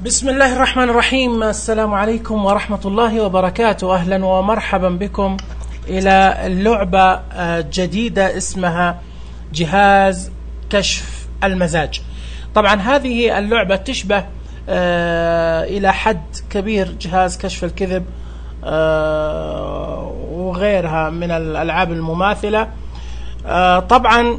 بسم الله الرحمن الرحيم. السلام عليكم ورحمة الله وبركاته. أهلا ومرحبا بكم إلى اللعبة جديدة اسمها جهاز كشف المزاج. طبعا هذه اللعبة تشبه إلى حد كبير جهاز كشف الكذب وغيرها من الألعاب المماثلة. طبعا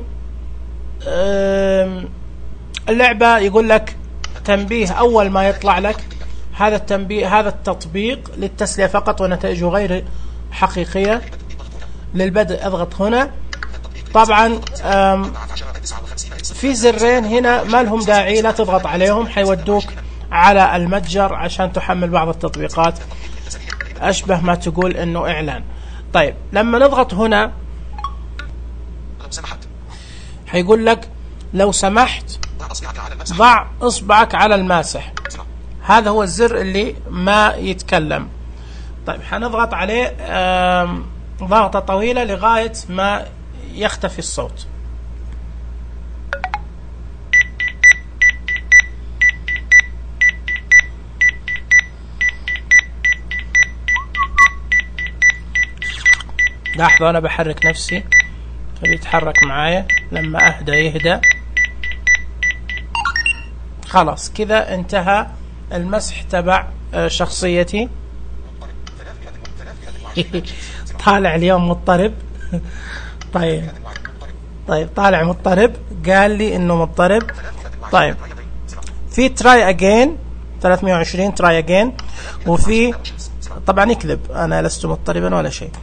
اللعبة يقول لك تنبيه أول ما يطلع لك هذا التنبيه، هذا التطبيق للتسلية فقط ونتائجه غير حقيقية. للبدء اضغط هنا. طبعا في زرين هنا ما لهم داعي لا تضغط عليهم، حيودوك على المتجر عشان تحمل بعض التطبيقات، أشبه ما تقول إنه إعلان. طيب لما نضغط هنا حيقول لك لو سمحت ضع إصبعك على الماسح. هذا هو الزر اللي ما يتكلم. طيب حنضغط عليه ضغطة طويلة لغاية ما يختفي الصوت. لاحظوا أنا بحرك نفسي فبيتحرك معايا. لما أهدى يهدى. خلاص كذا انتهى المسح تبع شخصيتي. طالع اليوم مضطرب. طيب طالع مضطرب، قال لي انه مضطرب. طيب في تراي اجين 320 تراي اجين، وفي طبعا يكذب انا لست مضطربا ولا شيء.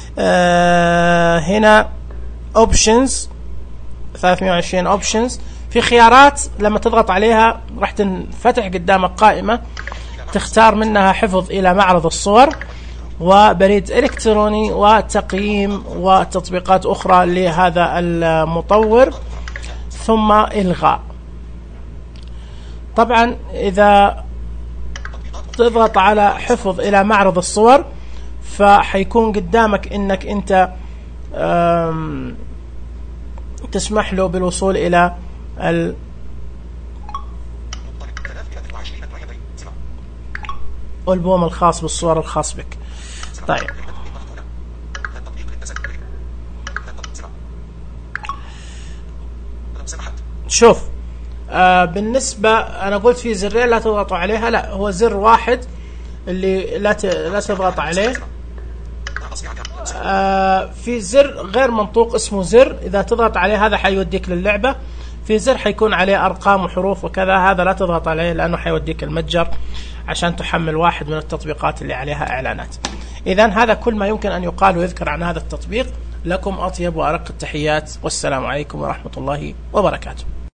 هنا اوبشنز 320 اوبشنز. في خيارات لما تضغط عليها راح تنفتح قدامك قائمة تختار منها حفظ إلى معرض الصور وبريد إلكتروني وتقييم وتطبيقات أخرى لهذا المطور، ثم إلغاء. طبعا إذا تضغط على حفظ إلى معرض الصور فحيكون قدامك إنك أنت تسمح له بالوصول إلى الألبوم الخاص بالصور الخاص بك. طيب شوف بالنسبة أنا قلت في زرين لا تضغطوا عليها، لا هو زر واحد اللي لا تضغط عليه. في زر غير منطوق اسمه زر إذا تضغط عليه هذا حيوديك للعبة. في زر حيكون عليه أرقام وحروف وكذا، هذا لا تضغط عليه لأنه حيوديك المتجر عشان تحمل واحد من التطبيقات اللي عليها إعلانات. إذن هذا كل ما يمكن أن يقال ويذكر عن هذا التطبيق. لكم أطيب وأرق التحيات، والسلام عليكم ورحمة الله وبركاته.